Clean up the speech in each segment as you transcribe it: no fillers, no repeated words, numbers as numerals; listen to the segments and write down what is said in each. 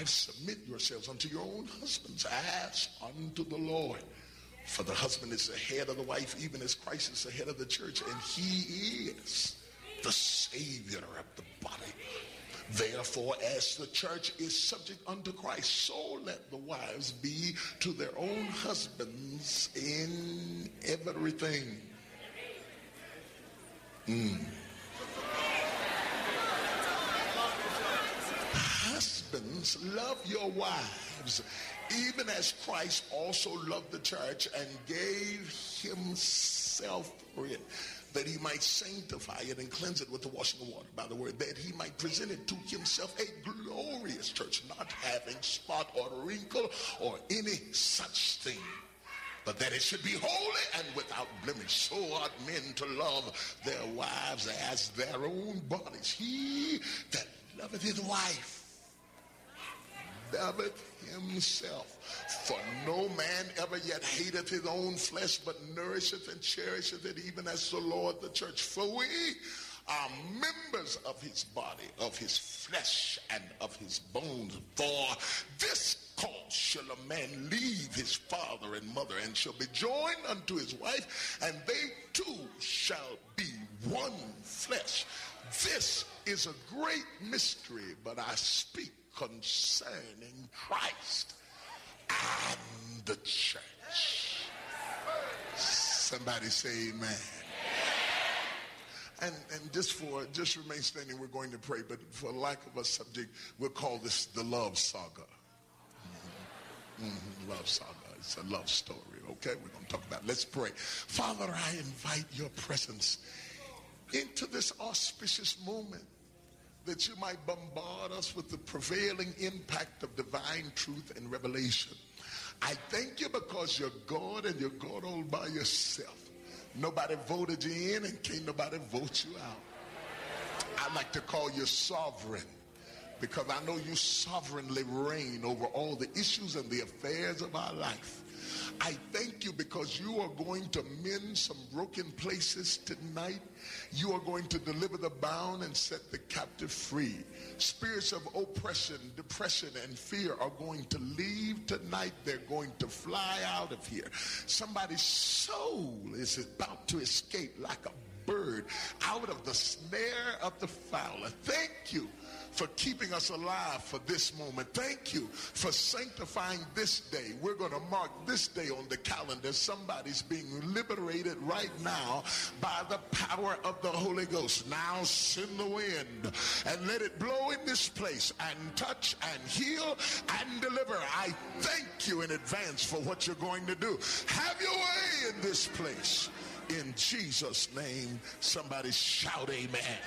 wives, submit yourselves unto your own husbands as unto the Lord. For the husband is the head of the wife, even as Christ is the head of the church, and he is the Savior of the body. Therefore, as the church is subject unto Christ, so let the wives be to their own husbands in everything. Husbands, love your wives, even as Christ also loved the church and gave himself for it, that he might sanctify it and cleanse it with the washing of water by the word, that he might present it to himself a glorious church, not having spot or wrinkle or any such thing, but that it should be holy and without blemish. So ought men to love their wives as their own bodies. He that loveth his wife loveth himself. For no man ever yet hateth his own flesh, but nourisheth and cherisheth it, even as the Lord the church. For we are members of his body, of his flesh, and of his bones. For this cause shall a man leave his father and mother, and shall be joined unto his wife, and they two shall be one flesh. This is a great mystery, but I speak concerning Christ and the church. Somebody say amen. And just remain standing, we're going to pray, but for lack of a subject, we'll call this the love saga. Love saga. It's a love story. Okay, we're going to talk about it. Let's pray. Father, I invite your presence into this auspicious moment, that you might bombard us with the prevailing impact of divine truth and revelation. I thank you because you're God and you're God all by yourself. Nobody voted you in and can't nobody vote you out. I like to call you sovereign, because I know you sovereignly reign over all the issues and the affairs of our life. I thank you because you are going to mend some broken places tonight. You are going to deliver the bound and set the captive free. Spirits of oppression, depression, and fear are going to leave tonight. They're going to fly out of here. Somebody's soul is about to escape like a bird out of the snare of the fowler. Thank you for keeping us alive for this moment. Thank you for sanctifying this day. We're going to mark this day on the calendar. Somebody's being liberated right now by the power of the Holy Ghost. Now send the wind and let it blow in this place and touch and heal and deliver. I thank you in advance for what you're going to do. Have your way in this place. In Jesus' name, somebody shout amen.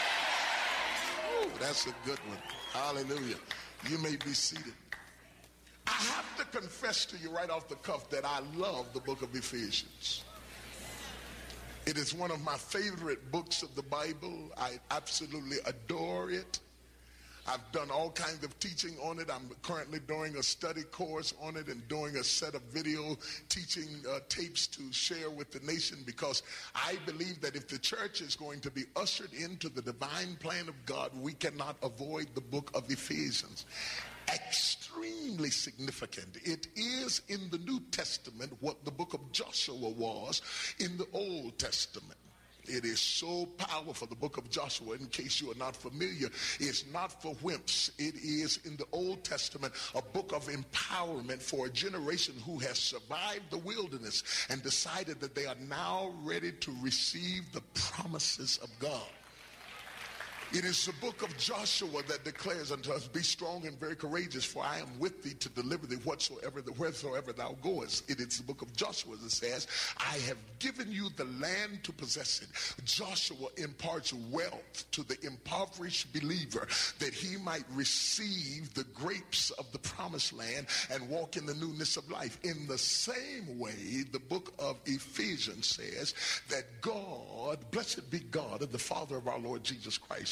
That's a good one. Hallelujah. You may be seated. I have to confess to you right off the cuff that I love the book of Ephesians. It is one of my favorite books of the Bible. I absolutely adore it. I've done all kinds of teaching on it. I'm currently doing a study course on it and doing a set of video teaching tapes to share with the nation, because I believe that if the church is going to be ushered into the divine plan of God, we cannot avoid the book of Ephesians. Extremely significant. It is in the New Testament what the book of Joshua was in the Old Testament. It is so powerful. The book of Joshua, in case you are not familiar, is not for wimps. It is in the Old Testament a book of empowerment for a generation who has survived the wilderness and decided that they are now ready to receive the promises of God. It is the book of Joshua that declares unto us, be strong and very courageous, for I am with thee to deliver thee whatsoever thou goest. It is the book of Joshua that says, I have given you the land to possess it. Joshua imparts wealth to the impoverished believer that he might receive the grapes of the promised land and walk in the newness of life. In the same way, the book of Ephesians says that God, blessed be God, the Father of our Lord Jesus Christ,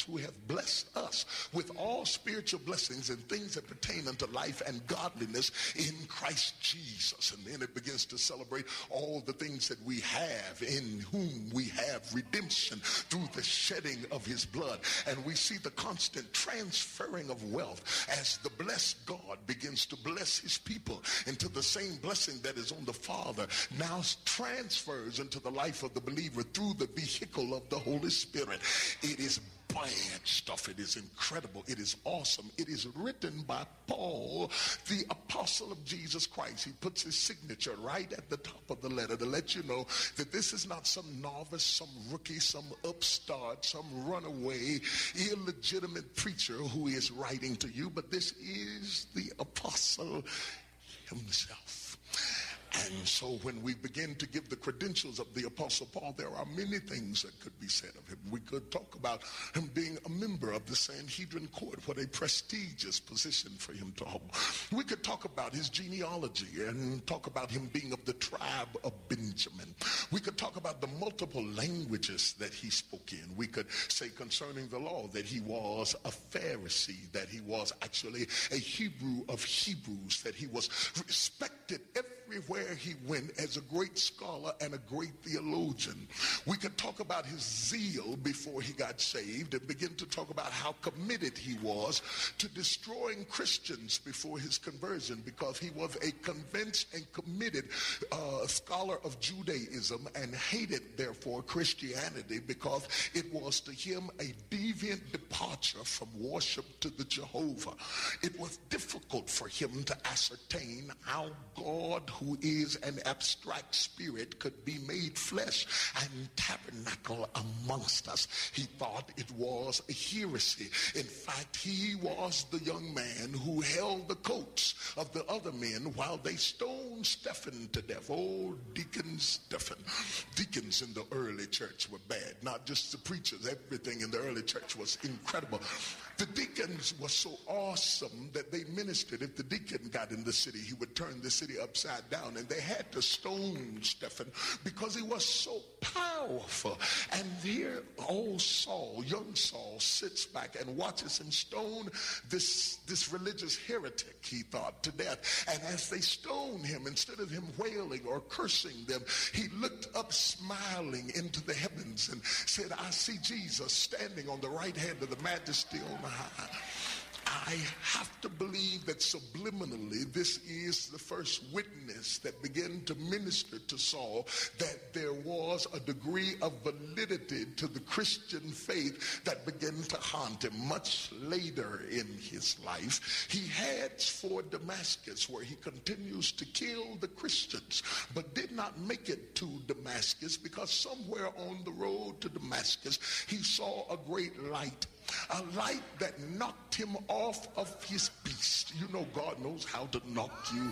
who have blessed us with all spiritual blessings and things that pertain unto life and godliness in Christ Jesus. And then it begins to celebrate all the things that we have, in whom we have redemption through the shedding of his blood. And we see the constant transferring of wealth as the blessed God begins to bless his people into the same blessing that is on the Father now transfers into the life of the believer through the vehicle of the Holy Spirit. It is bad stuff. It is incredible. It is awesome. It is written by Paul, the apostle of Jesus Christ. He puts his signature right at the top of the letter to let you know that this is not some novice, some rookie, some upstart, some runaway, illegitimate preacher who is writing to you, but this is the apostle himself. And so when we begin to give the credentials of the Apostle Paul, there are many things that could be said of him. We could talk about him being a member of the Sanhedrin court. What a prestigious position for him to hold. We could talk about his genealogy and talk about him being of the tribe of Benjamin. We could talk about the multiple languages that he spoke in. We could say concerning the law that he was a Pharisee, that he was actually a Hebrew of Hebrews, that he was respected everywhere he went as a great scholar and a great theologian. We could talk about his zeal before he got saved and begin to talk about how committed he was to destroying Christians before his conversion, because he was a convinced and committed scholar of Judaism and hated therefore Christianity because it was to him a deviant departure from worship to the Jehovah. It was difficult for him to ascertain how God, who is an abstract spirit, could be made flesh and tabernacle amongst us. He thought it was a heresy. In fact, he was the young man who held the coats of the other men while they stoned Stephen to death. Oh, Deacon Stephen. Deacons in the early church were bad. Not just the preachers. Everything in the early church was incredible. The deacons were so awesome that they ministered. If the deacon got in the city, he would turn the city upside down, and they had to stone Stephen because he was so powerful. And here old Saul, young Saul, sits back and watches him stone this religious heretic, he thought, to death. And as they stoned him, instead of him wailing or cursing them, he looked up smiling into the heavens and said, I see Jesus standing on the right hand of the majesty on high. I have to believe that subliminally this is the first witness that began to minister to Saul that there was a degree of validity to the Christian faith that began to haunt him. Much later in his life, he heads for Damascus, where he continues to kill the Christians, but did not make it to Damascus because somewhere on the road to Damascus he saw a great light. A light that knocked him off of his beast. You know, God knows how to knock you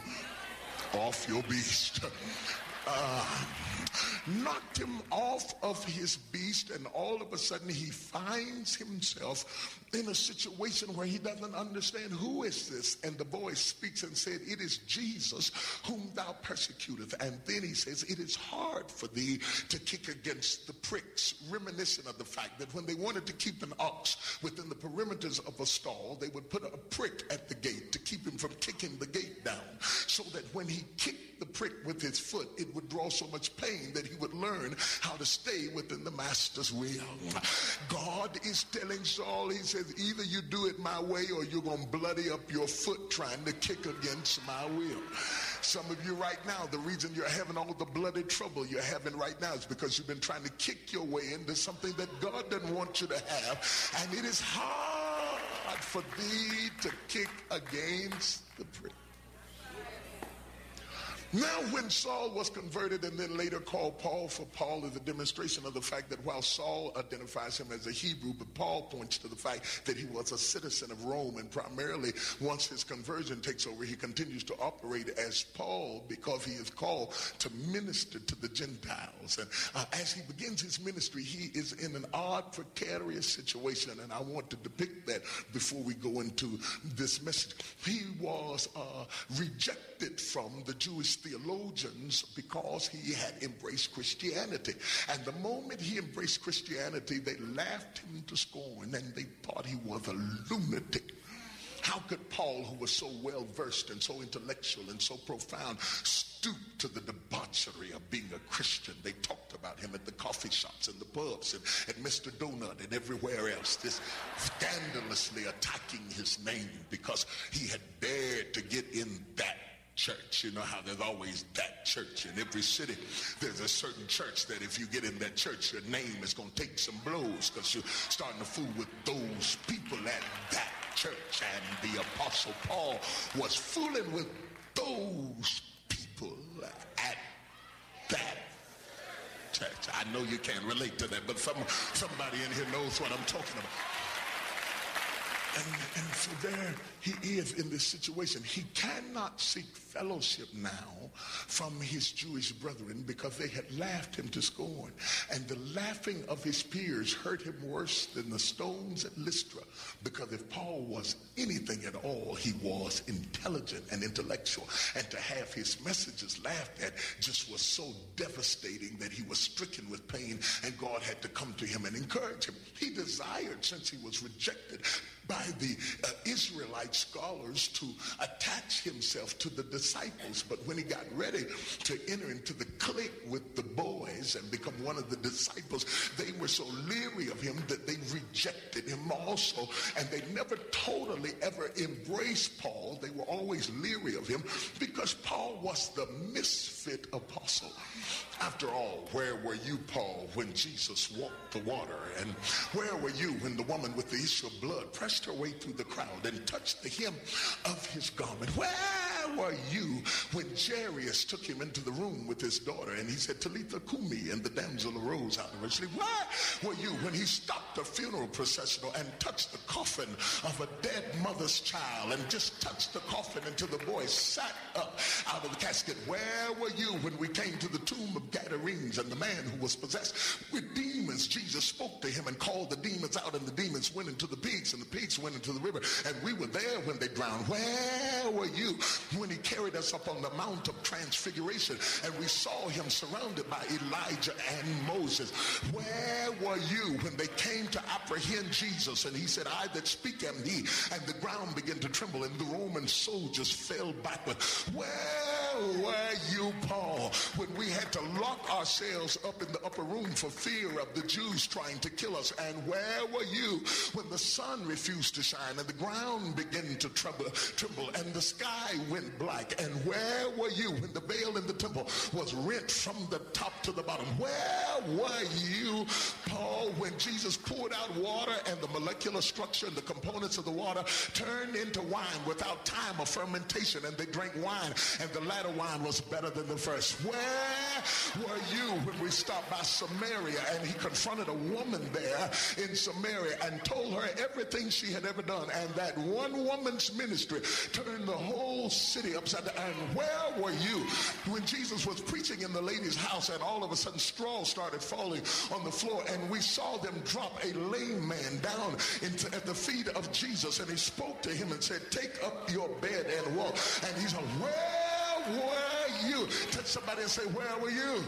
off your beast. Knocked him off of his beast, and all of a sudden he finds himself in a situation where he doesn't understand, who is this? And the voice speaks and said, it is Jesus whom thou persecutest. And then he says, it is hard for thee to kick against the pricks, reminiscent of the fact that when they wanted to keep an ox within the perimeters of a stall, they would put a prick at the gate to keep him from kicking the gate down, so that when he kicked the prick with his foot, it would draw so much pain that he would learn how to stay within the master's will. God is telling Saul, he says, either you do it my way or you're going to bloody up your foot trying to kick against my will. Some of you right now, the reason you're having all the bloody trouble you're having right now is because you've been trying to kick your way into something that God doesn't want you to have, and it is hard for thee to kick against the prick. Now when Saul was converted and then later called Paul, for Paul is a demonstration of the fact that while Saul identifies him as a Hebrew, but Paul points to the fact that he was a citizen of Rome, and primarily once his conversion takes over, he continues to operate as Paul because he is called to minister to the Gentiles. And as he begins his ministry, he is in an odd, precarious situation, and I want to depict that before we go into this message. He was rejected from the Jewish these theologians because he had embraced Christianity. And the moment he embraced Christianity, they laughed him to scorn and they thought he was a lunatic. How could Paul, who was so well versed and so intellectual and so profound, stoop to the debauchery of being a Christian? They talked about him at the coffee shops and the pubs and at Mr. Donut and everywhere else, this scandalously attacking his name because he had dared to get in that church. You know how there's always that church in every city. There's a certain church that if you get in that church, your name is going to take some blows because you're starting to fool with those people at that church. And the Apostle Paul was fooling with those people at that church. I know you can't relate to that, but somebody in here knows what I'm talking about. And so there he is in this situation. He cannot seek fellowship now from his Jewish brethren because they had laughed him to scorn. And the laughing of his peers hurt him worse than the stones at Lystra, because if Paul was anything at all, he was intelligent and intellectual. And to have his messages laughed at just was so devastating that he was stricken with pain, and God had to come to him and encourage him. He desired, since he was rejected by the Israelite scholars, to attach himself to the disciples. But when he got ready to enter into the clique with the boys and become one of the disciples, they were so leery of him that they rejected him also. And they never totally ever embraced Paul. They were always leery of him because Paul was the misfit apostle. After all, where were you, Paul, when Jesus walked the water? And where were you when the woman with the issue of blood pressed her way through the crowd and touched the hem of his garment? Where were you when Jairus took him into the room with his daughter and he said, Talitha Kumi, and the damsel arose out of her sleep? Where were you when he stopped a funeral processional and touched the coffin of a dead mother's child and just touched the coffin until the boy sat up out of the casket? Where were you when we came to the tomb of Gadarenes and the man who was possessed with demons? Jesus spoke to him and called the demons out, and the demons went into the pigs, and the pigs went into the river, and we were there when they drowned. Where were you when he carried us up on the Mount of Transfiguration and we saw him surrounded by Elijah and Moses? Where were you when they came to apprehend Jesus and he said, I that speak am he, and the ground began to tremble and the Roman soldiers fell backward? Where were you, Paul, when we had to lock ourselves up in the upper room for fear of the Jews trying to kill us? And where were you when the sun refused to shine and the ground began to tremble and the sky went black? And where were you when the veil in the temple was rent from the top to the bottom? Where were you, Paul, when Jesus poured out water and the molecular structure and the components of the water turned into wine without time of fermentation, and they drank wine and the latter wine was better than the first? Where were you when we stopped by Samaria and he confronted a woman there in Samaria and told her everything she had ever done, and that one woman's ministry turned the whole city upside down? And where were you when Jesus was preaching in the lady's house and all of a sudden straw started falling on the floor and we saw them drop a lame man down at the feet of Jesus, and he spoke to him and said, take up your bed and walk? And he said, where were you? Touch somebody and say, where were you?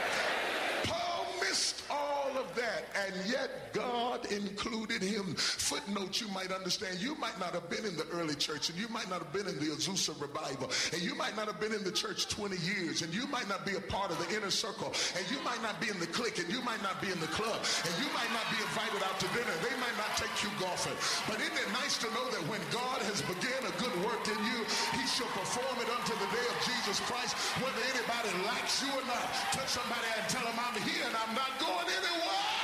Paul missed all of that, and yet God included him. Footnote, you might understand, you might not have been in the early church, and you might not have been in the Azusa revival, and you might not have been in the church 20 years, and you might not be a part of the inner circle, and you might not be in the clique, and you might not be in the club, and you might not be invited out to dinner. They might not take you golfing. But isn't it nice to know that when God has begun a good work in you, he shall perform it unto the day of Jesus Christ, whether anybody likes you or not? Touch somebody and tell them, I'm here and I'm not going anywhere.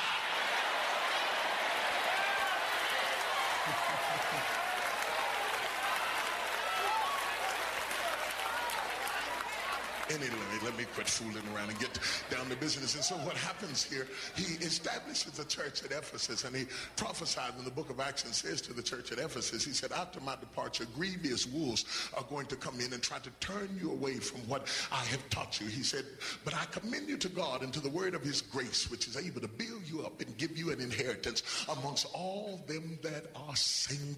Anyway, let me quit fooling around and get down to business. And so what happens here, he establishes a church at Ephesus, and he prophesied in the book of Acts and says to the church at Ephesus, he said, after my departure, grievous wolves are going to come in and try to turn you away from what I have taught you. He said, but I commend you to God and to the word of his grace, which is able to build you up and give you an inheritance amongst all them that are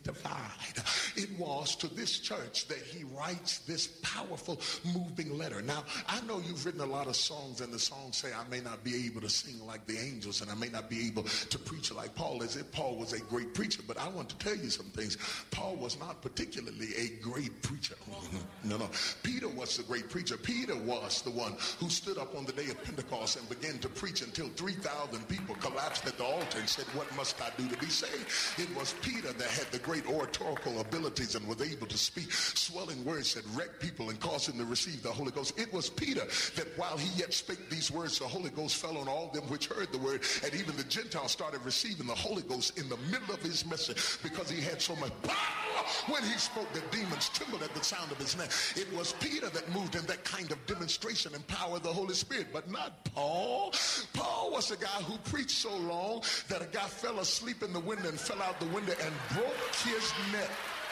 sanctified. It was to this church that he writes this powerful, moving letter. Now, Now, I know you've written a lot of songs, and the songs say, I may not be able to sing like the angels, and I may not be able to preach like Paul, as if Paul was a great preacher. But I want to tell you some things. Paul was not particularly a great preacher. No. Peter was the great preacher. Peter was the one who stood up on the day of Pentecost and began to preach until 3,000 people collapsed at the altar and said, what must I do to be saved? It was Peter that had the great oratorical abilities and was able to speak swelling words that wrecked people and caused them to receive the Holy Ghost. It was Peter that while he yet spake these words, the Holy Ghost fell on all them which heard the word, and even the Gentiles started receiving the Holy Ghost in the middle of his message, because he had so much power when he spoke that demons trembled at the sound of his name. It was Peter that moved in that kind of demonstration and power of the Holy Spirit, but not Paul. Paul was a guy who preached so long that a guy fell asleep in the window and fell out the window and broke his neck.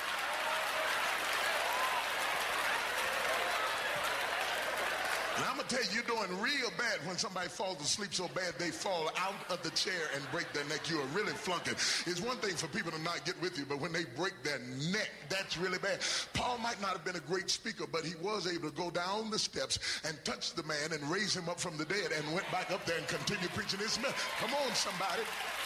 And I'm going to tell you, you're doing real bad when somebody falls asleep so bad they fall out of the chair and break their neck. You are really flunking. It's one thing for people to not get with you, but when they break their neck, that's really bad. Paul might not have been a great speaker, but he was able to go down the steps and touch the man and raise him up from the dead, and went back up there and continued preaching his message. Come on, somebody.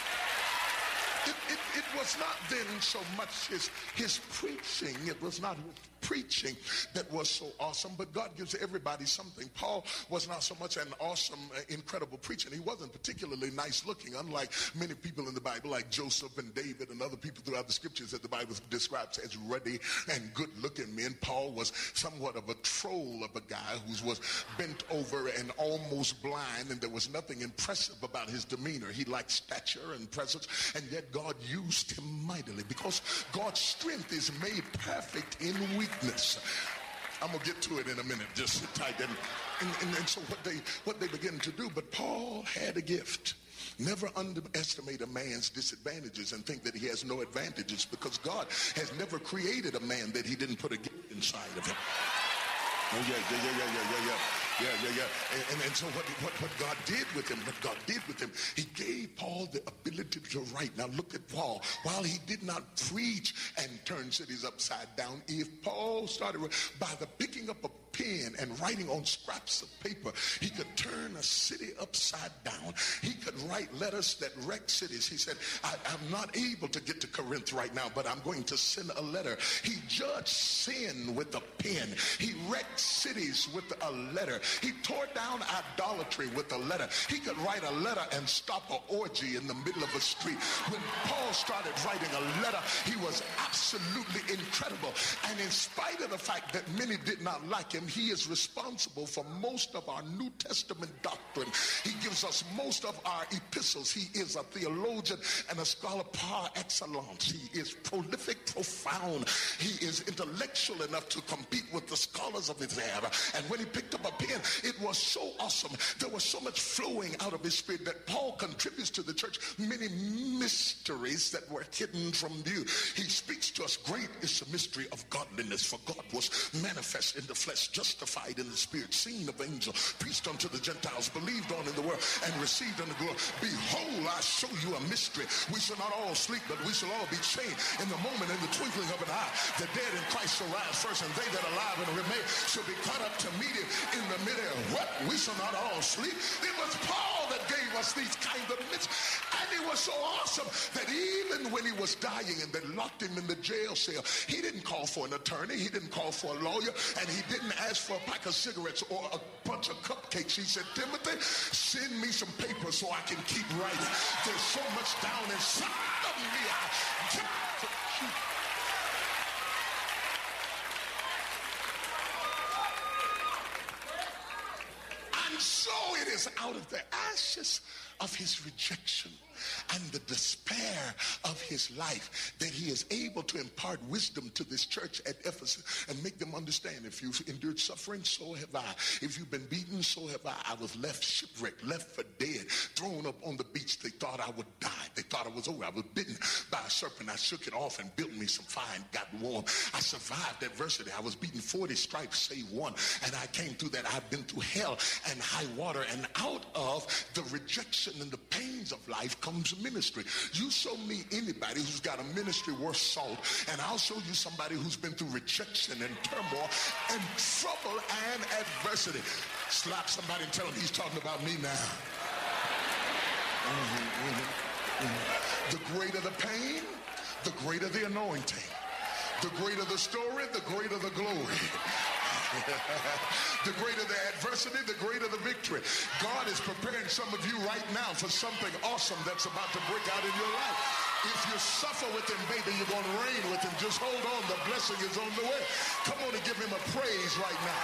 It was not then so much his preaching. It was not his preaching that was so awesome, but God gives everybody something. Paul was not so much an awesome, incredible preacher. He wasn't particularly nice looking, unlike many people in the Bible, like Joseph and David and other people throughout the scriptures that the Bible describes as ruddy and good looking men. Paul was somewhat of a troll of a guy who was bent over and almost blind, and there was nothing impressive about his demeanor. He lacked stature and presence, and yet God used him mightily, because God's strength is made perfect in weakness. I'm going to get to it in a minute. Just sit tight. And so what they begin to do, but Paul had a gift. Never underestimate a man's disadvantages and think that he has no advantages, because God has never created a man that he didn't put a gift inside of him. Oh, yeah. And so what God did with him, he gave Paul the ability to write. Now look at Paul. While he did not preach and turn cities upside down, if Paul started by the picking up a pen and writing on scraps of paper, he could turn a city upside down. He could write letters that wrecked cities. He said, I'm not able to get to Corinth right now, but I'm going to send a letter. He judged sin with a pen. He wrecked cities with a letter. He tore down idolatry with a letter. He could write a letter and stop an orgy in the middle of a street. When Paul started writing a letter, he was absolutely incredible. And in spite of the fact that many did not like him, he is responsible for most of our New Testament doctrine. He gives us most of our epistles. He is a theologian and a scholar par excellence. He is prolific, profound. He is intellectual enough to compete with the scholars of his era. And when he picked up a pen, it was so awesome. There was so much flowing out of his spirit that Paul contributes to the church many mysteries that were hidden from view. He speaks to us, great is the mystery of godliness, for God was manifest in the flesh, justified in the spirit, seen of angels, preached unto the Gentiles, believed on in the world, and received unto glory. Behold, I show you a mystery. We shall not all sleep, but we shall all be changed in the moment, in the twinkling of an eye. The dead in Christ shall rise first, and they that are alive and remain shall be caught up to meet him in the midair. What? We shall not all sleep. It was Paul that gave us these kinds of myths. And it was so awesome that even when he was dying and they locked him in the jail cell, he didn't call for an attorney. He didn't call for a lawyer. And he didn't ask for a pack of cigarettes or a bunch of cupcakes. He said, Timothy, send me some paper so I can keep writing. There's so much down inside of me. I got to keep. And so it is out of the ashes of his rejection and the despair of his life that he is able to impart wisdom to this church at Ephesus and make them understand, if you've endured suffering, so have I. If you've been beaten, so have I. I was left shipwrecked, left for dead, thrown up on the beach. They thought I would die. They thought I was over. I was bitten by a serpent. I shook it off and built me some fire, got warm. I survived adversity. I was beaten 40 stripes, save one. And I came through that. I've been through hell and high water, and out of the rejection rejection and the pains of life comes ministry. You show me anybody who's got a ministry worth salt, and I'll show you somebody who's been through rejection and turmoil and trouble and adversity. Slap somebody and tell him he's talking about me now. The greater the pain, the greater the anointing. The greater the story, the greater the glory. The greater the adversity, the greater the victory. God is preparing some of you right now for something awesome that's about to break out in your life. If you suffer with him, baby, you're going to reign with him. Just hold on. The blessing is on the way. Come on and give him a praise right now.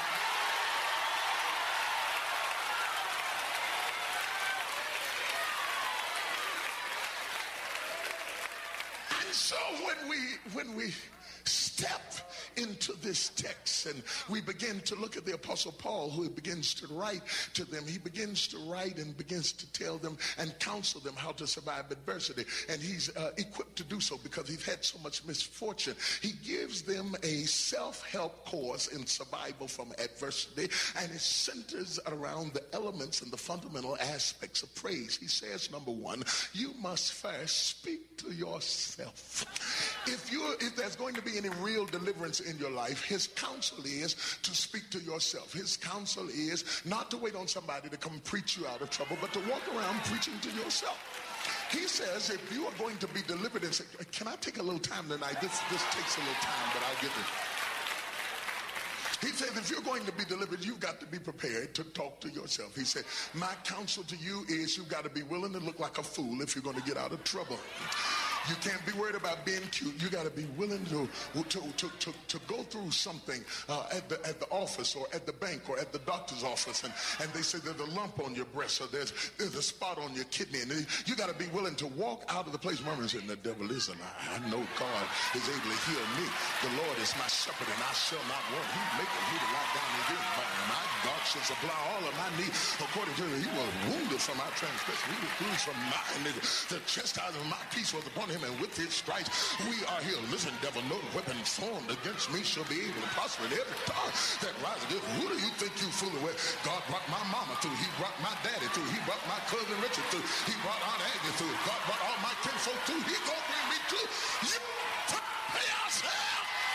And so when we step into this text and we begin to look at the Apostle Paul, who begins to write to them, he begins to write and begins to tell them and counsel them how to survive adversity. And he's equipped to do so because he's had so much misfortune. He gives them a self-help course in survival from adversity, and it centers around the elements and the fundamental aspects of praise. He says, number one, you must first speak to yourself. If there's going to be any real deliverance in your life, his counsel is to speak to yourself. His counsel is not to wait on somebody to come preach you out of trouble, but to walk around preaching to yourself. He says if you are going to be delivered, and say, can I take a little time tonight? This takes a little time, but I'll get it. He says if you're going to be delivered, you've got to be prepared to talk to yourself. He said, my counsel to you is you've got to be willing to look like a fool if you're going to get out of trouble. You can't be worried about being cute. You got to be willing to go through something at the office or at the bank or at the doctor's office, and they say there's a lump on your breast or there's a spot on your kidney, and you got to be willing to walk out of the place. Murmuring, saying, the devil is a lie. I know God is able to heal me. The Lord is my shepherd, and I shall not want. He maketh me to lie down in green ground. My God shall supply all of my needs according to him. He was wounded for my transgression. He was bruised for my iniquity. The chastisement of my peace was upon him, and with his stripes we are healed. Listen, devil, no weapon formed against me shall be able to prosper. In every tongue that rises against, who do you think you fooling with? God brought my mama through. He brought my daddy through. He brought my cousin Richard through. He brought Aunt Aggie through. God brought all my kinfolk through. He gonna bring me through. You prepare yourself.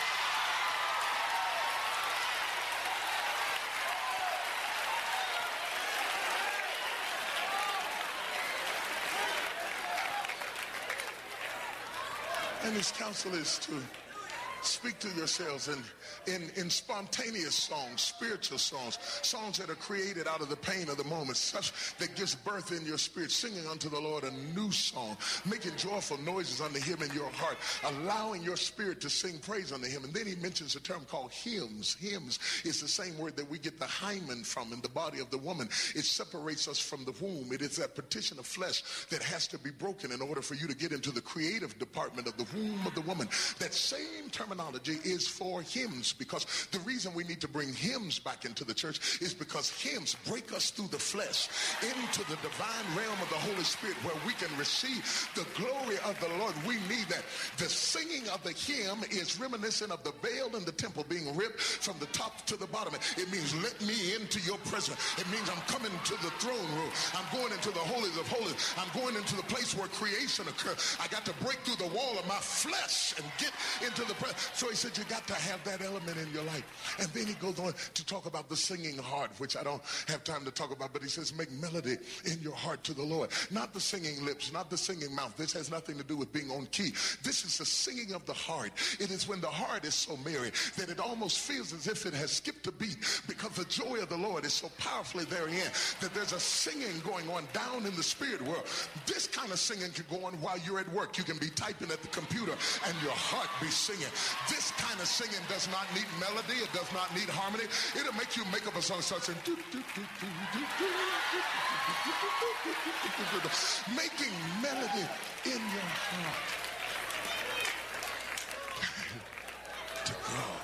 And his counsel is to speak to yourselves in spontaneous songs, spiritual songs, songs that are created out of the pain of the moment, such that gives birth in your spirit, singing unto the Lord a new song, making joyful noises unto him in your heart, allowing your spirit to sing praise unto him. And then he mentions a term called hymns. Hymns is the same word that we get the hymen from in the body of the woman. It separates us from the womb. It is that partition of flesh that has to be broken in order for you to get into the creative department of the womb of the woman. That same terminology is for hymns, because the reason we need to bring hymns back into the church is because hymns break us through the flesh into the divine realm of the Holy Spirit, where we can receive the glory of the Lord. We need that. The singing of the hymn is reminiscent of the veil in the temple being ripped from the top to the bottom. It means let me into your presence. It means I'm coming to the throne room. I'm going into the holies of holies. I'm going into the place where creation occurred. I got to break through the wall of my flesh and get into the presence. So he said you got to have that element in your life. And then he goes on to talk about the singing heart, which I don't have time to talk about, but he says make melody in your heart to the Lord. Not the singing lips, not the singing mouth. This has nothing to do with being on key. This is the singing of the heart. It is when the heart is so merry that it almost feels as if it has skipped a beat, because the joy of the Lord is so powerfully therein that there's a singing going on down in the spirit world. This kind of singing can go on while you're at work. You can be typing at the computer and your heart be singing. This kind of singing does not need melody. It does not need harmony. It'll make you make up a song, start saying, making melody in your heart to God.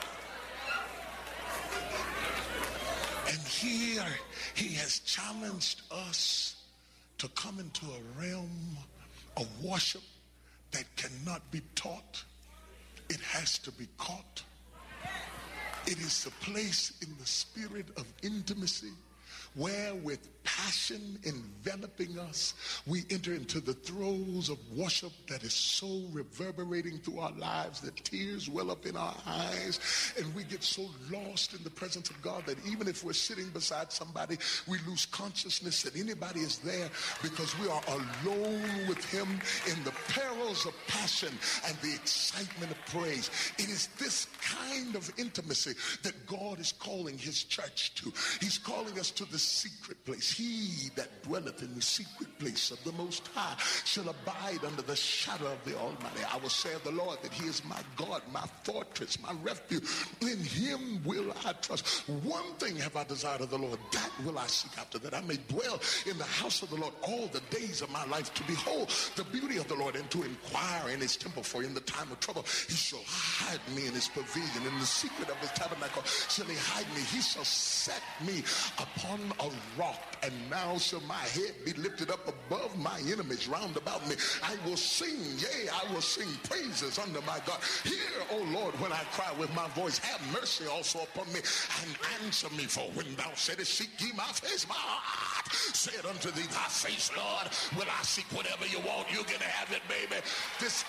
And here he has challenged us to come into a realm of worship that cannot be taught. It has to be caught. It is a place in the spirit of intimacy where with passion enveloping us, we enter into the throes of worship that is so reverberating through our lives that tears well up in our eyes, and we get so lost in the presence of God that even if we're sitting beside somebody, we lose consciousness that anybody is there, because we are alone with him in the perils of passion and the excitement of praise. It is this kind of intimacy that God is calling his church to. He's calling us to the secret place. He that dwelleth in the secret place of the Most High shall abide under the shadow of the Almighty. I will say of the Lord that he is my God, my fortress, my refuge. In him will I trust. One thing have I desired of the Lord, that will I seek after, that I may dwell in the house of the Lord all the days of my life, to behold the beauty of the Lord and to inquire in his temple. For in the time of trouble he shall hide me in his pavilion. In the secret of his tabernacle shall he hide me. He shall set me upon a rock, and now shall my head be lifted up above my enemies round about me. I will sing, yea, I will sing praises unto my God. Hear, O Lord, when I cry with my voice. Have mercy also upon me and answer me. For when thou saidest, seek ye my face, my heart said unto thee, thy face, Lord, will I seek. Whatever you want, you can have it, baby. This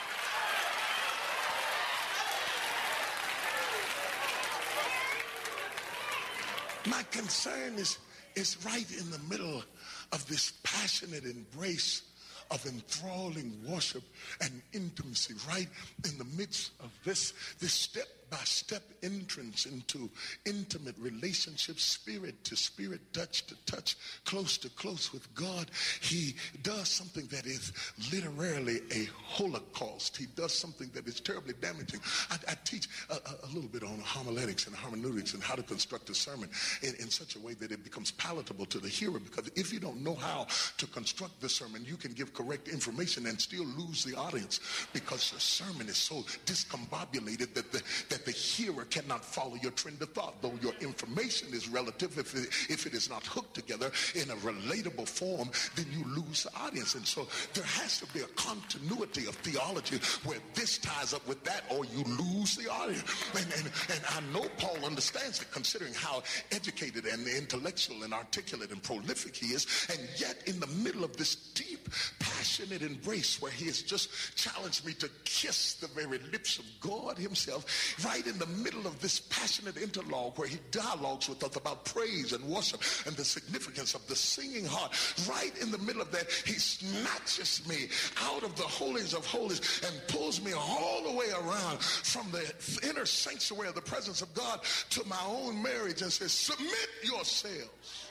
my concern is right in the middle of this passionate embrace of enthralling worship and intimacy, right in the midst of this step-by-step entrance into intimate relationships, spirit to spirit, touch to touch, close to close with God. He does something that is literally a holocaust. He does something that is terribly damaging. I teach a little bit on homiletics and hermeneutics and how to construct a sermon in such a way that it becomes palatable to the hearer, because if you don't know how to construct the sermon, you can give correct information and still lose the audience, because your sermon is so discombobulated that the hearer cannot follow your trend of thought. Though your information is relative, if it is not hooked together in a relatable form, then you lose the audience. And so there has to be a continuity of theology where this ties up with that, or you lose the audience. And I know Paul understands it, considering how educated and intellectual and articulate and prolific he is, and yet in the middle of this deep, passionate embrace where he has just challenged me to kiss the very lips of God himself, right in the middle of this passionate interlogue where he dialogues with us about praise and worship and the significance of the singing heart, right in the middle of that, he snatches me out of the holies of holies and pulls me all the way around from the inner sanctuary of the presence of God to my own marriage and says, submit yourselves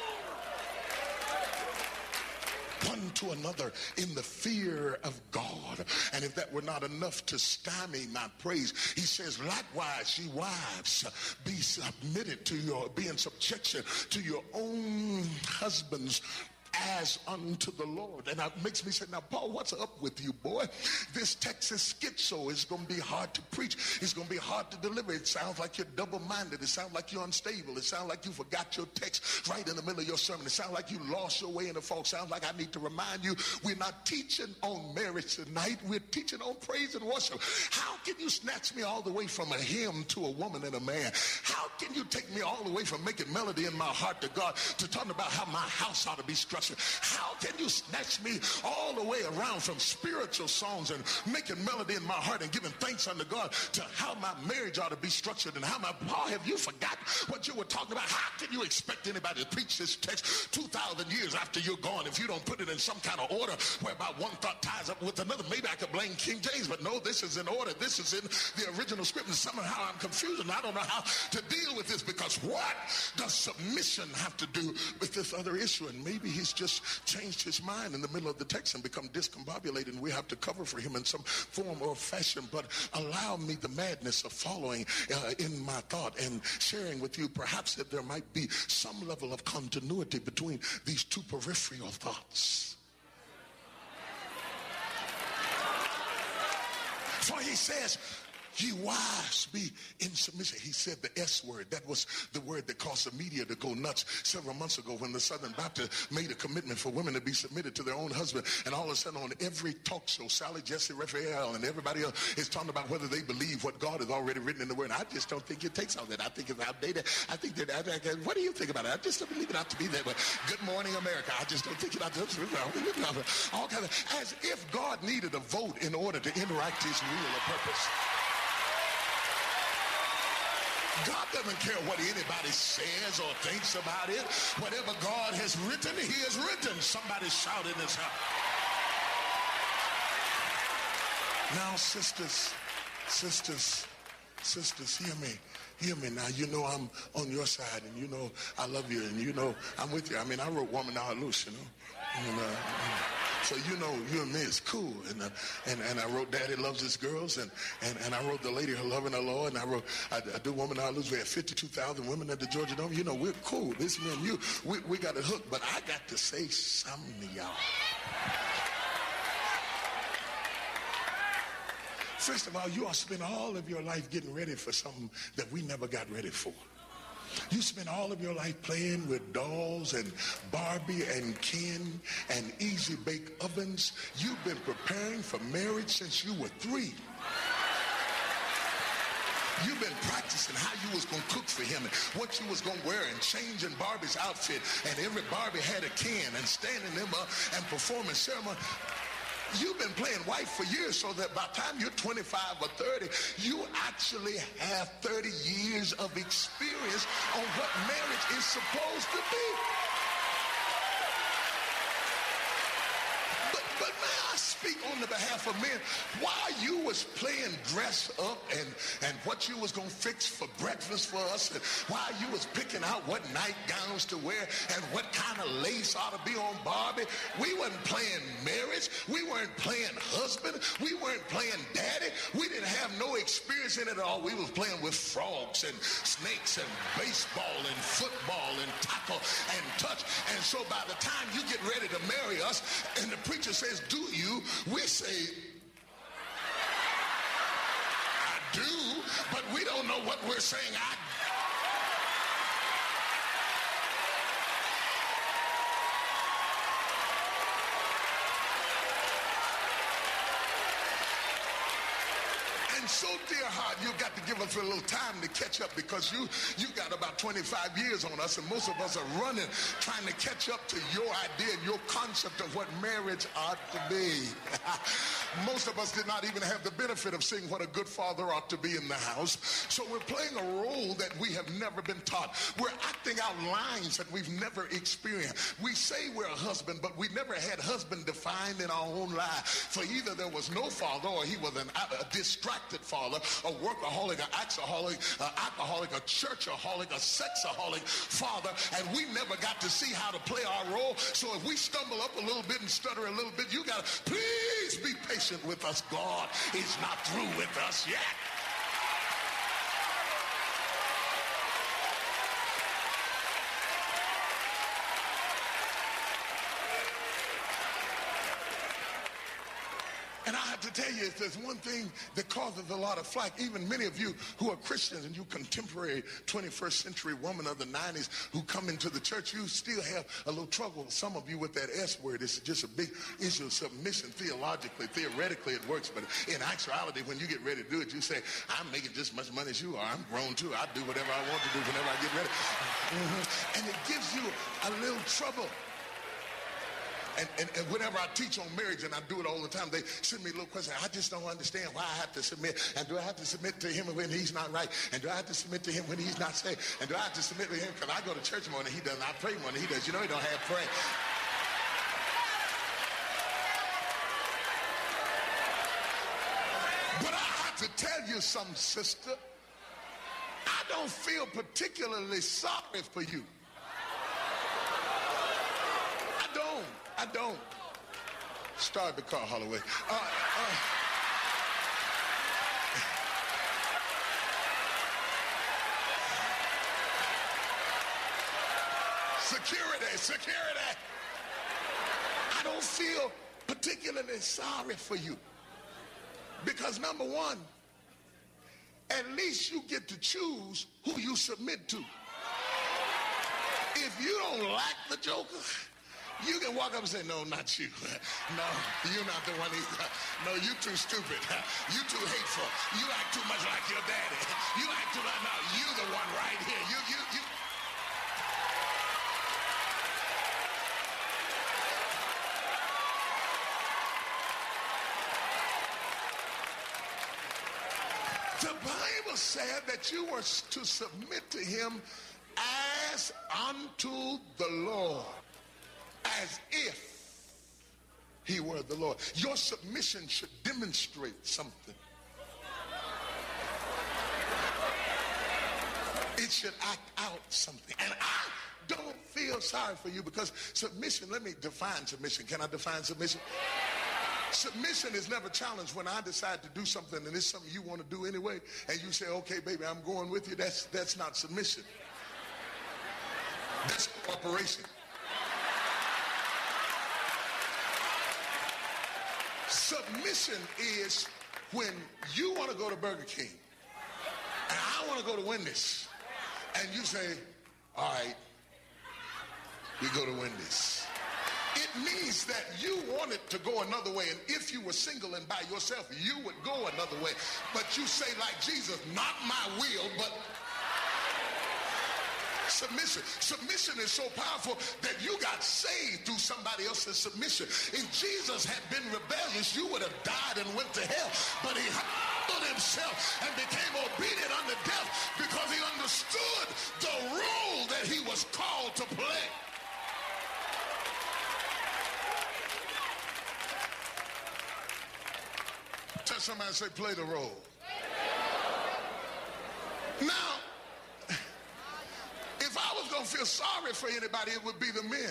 one to another in the fear of God. And if that were not enough to stymie my praise, he says, likewise, ye wives, be submitted to be in subjection to your own husbands as unto the Lord. And that makes me say, now, Paul, what's up with you, boy? This text is schizo. It's going to be hard to preach. It's going to be hard to deliver. It sounds like you're double-minded. It sounds like you're unstable. It sounds like you forgot your text right in the middle of your sermon. It sounds like you lost your way in the fall. It sounds like I need to remind you, we're not teaching on marriage tonight. We're teaching on praise and worship. How can you snatch me all the way from a hymn to a woman and a man? How can you take me all the way from making melody in my heart to God to talking about how my house ought to be structured? How can you snatch me all the way around from spiritual songs and making melody in my heart and giving thanks unto God to how my marriage ought to be structured and how Paul, have you forgotten what you were talking about? How can you expect anybody to preach this text 2,000 years after you're gone if you don't put it in some kind of order whereby one thought ties up with another? Maybe I could blame King James, but no, this is in order. This is in the original script, and somehow I'm confused and I don't know how to deal with this, because what does submission have to do with this other issue? And maybe he's just changed his mind in the middle of the text and become discombobulated, and we have to cover for him in some form or fashion. But allow me the madness of following in my thought and sharing with you perhaps that there might be some level of continuity between these two peripheral thoughts. For he says, Ye wives, be in submission. He said the S word. That was the word that caused the media to go nuts several months ago when the Southern Baptist made a commitment for women to be submitted to their own husband. And all of a sudden on every talk show, Sally, Jesse, Raphael, and everybody else is talking about whether they believe what God has already written in the word. And I just don't think it takes all that. I think it's outdated. I think that, what do you think about it? I just don't believe it out to be that way. Good morning, America. I just don't think it out to all kinds of, as if God needed a vote in order to interact his will or purpose. God doesn't care what anybody says or thinks about it. Whatever God has written, he has written. Somebody shout in this house. Now, sisters, hear me now. You know I'm on your side, and you know I love you, and you know I'm with you. I mean, I wrote Woman Now Loose, you know. And, so you know, you and me is cool. And I wrote Daddy Loves His Girls, and I wrote The Lady Her Love and Her Lord, and I do Woman Now Loose. We had 52,000 women at the Georgia Dome. You know, we're cool. This me and you, we got it hooked. But I got to say something to y'all. First of all, you all spend all of your life getting ready for something that we never got ready for. You spend all of your life playing with dolls and Barbie and Ken and easy bake ovens. You've been preparing for marriage since you were 3. You've been practicing how you was going to cook for him and what you was going to wear and changing Barbie's outfit. And every Barbie had a Ken and standing them up and performing ceremony. You've been playing wife for years so that by the time you're 25 or 30, you actually have 30 years of experience on what marriage is supposed to be. But may I speak on the behalf of men? While you was playing dress up and what you was going to fix for breakfast for us, and while you was picking out what nightgowns to wear and what kind of lace ought to be on Barbie, we wasn't playing marriage. We weren't playing husband. We weren't playing daddy. We didn't have no experience in it at all. We was playing with frogs and snakes and baseball and football and tackle and touch. And so by the time you get ready to marry us and the preacher says, do you? We say, I do, but we don't know what we're saying. So, dear heart, you got to give us a little time to catch up because you got about 25 years on us, and most of us are running, trying to catch up to your idea and your concept of what marriage ought to be. Most of us did not even have the benefit of seeing what a good father ought to be in the house. So we're playing a role that we have never been taught. We're acting out lines that we've never experienced. We say we're a husband, but we never had husband defined in our own life. For either there was no father or he was a distracted father, a workaholic, an alcoholic, a churchaholic, a sexaholic father, and we never got to see how to play our role. So if we stumble up a little bit and stutter a little bit, you got to please be patient with us. God is not through with us yet. And I have to tell you, if there's one thing that causes a lot of flack, even many of you who are Christians and you contemporary 21st century woman of the 90s who come into the church, you still have a little trouble, some of you, with that S word. It's just a big issue of submission theologically. Theoretically, it works, but in actuality, when you get ready to do it, you say, I'm making just as much money as you are. I'm grown too. I do whatever I want to do whenever I get ready. And it gives you a little trouble. And whenever I teach on marriage, and I do it all the time, they send me a little question. I just don't understand why I have to submit. And do I have to submit to him when he's not right? And do I have to submit to him when he's not saved? And do I have to submit to him because I go to church more than he does? I pray more than he does. You know he don't have prayer. But I have to tell you something, sister. I don't feel particularly sorry for you. I don't. Start the car, Holloway. Security. I don't feel particularly sorry for you. Because number one, at least you get to choose who you submit to. If you don't like the joker, you can walk up and say, no, not you. No, you're not the one either. No, you too stupid. You too hateful. You act too much like your daddy. You act too much. No, you the one right here. You. The Bible said that you were to submit to him as unto the Lord, as if he were the Lord. Your submission should demonstrate something. It should act out something. And I don't feel sorry for you, because submission, let me define submission. Can I define submission? Submission is never challenged when I decide to do something and it's something you want to do anyway, and you say, okay, baby, I'm going with you. That's not submission. That's cooperation. Submission is when you want to go to Burger King and I want to go to Wendy's, and you say, all right, we go to Wendy's. It means that you wanted to go another way, and if you were single and by yourself, you would go another way. But you say, like Jesus, not my will, but submission. Submission is so powerful that you got saved through somebody else's submission. If Jesus had been rebellious, you would have died and went to hell. But he humbled himself and became obedient unto death because he understood the role that he was called to play. Tell somebody, say, play the role. Now, if I was going to feel sorry for anybody, it would be the men.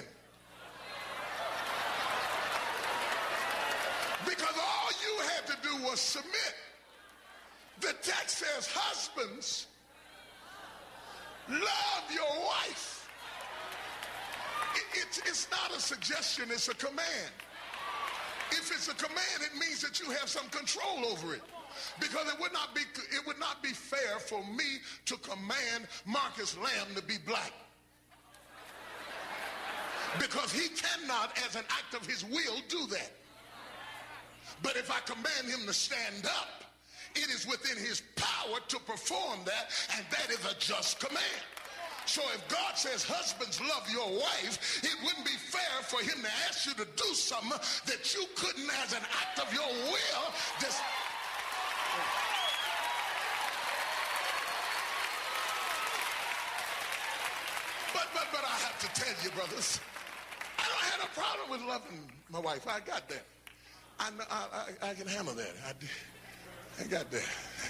Because all you had to do was submit. The text says, husbands, love your wife. It's not a suggestion, it's a command. If it's a command, it means that you have some control over it. Because it would not be fair for me to command Marcus Lamb to be black. Because he cannot, as an act of his will, do that. But if I command him to stand up, it is within his power to perform that, and that is a just command. So if God says, husbands, love your wife, it wouldn't be fair for him to ask you to do something that you couldn't, as an act of your will. But I have to tell you, brothers, I don't have a problem with loving my wife. I got that. I can handle that. I got that.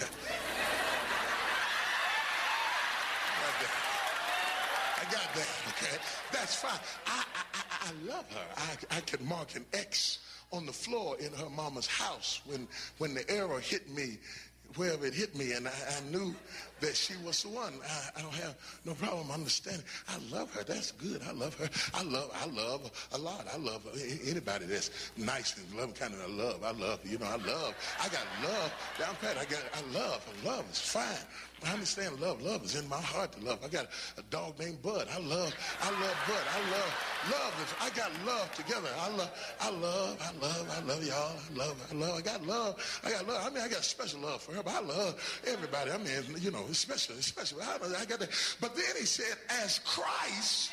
I got that, okay? That's fine. I love her. I could mark an X on the floor in her mama's house when the arrow hit me, wherever it hit me, and I knew that she was the one. I don't have no problem understanding. I love her. That's good. I love her. I love a lot. I love anybody that's nice and loving, kind of I love. I got love down pat. I love. It's fine. I understand love. Love is in my heart to love. I got a dog named Bud. I love Bud. Love. I got love together. I love y'all. I got love. I mean, I got special love for her, but I love everybody. I mean, you know, it's special. I got that. But then he said, as Christ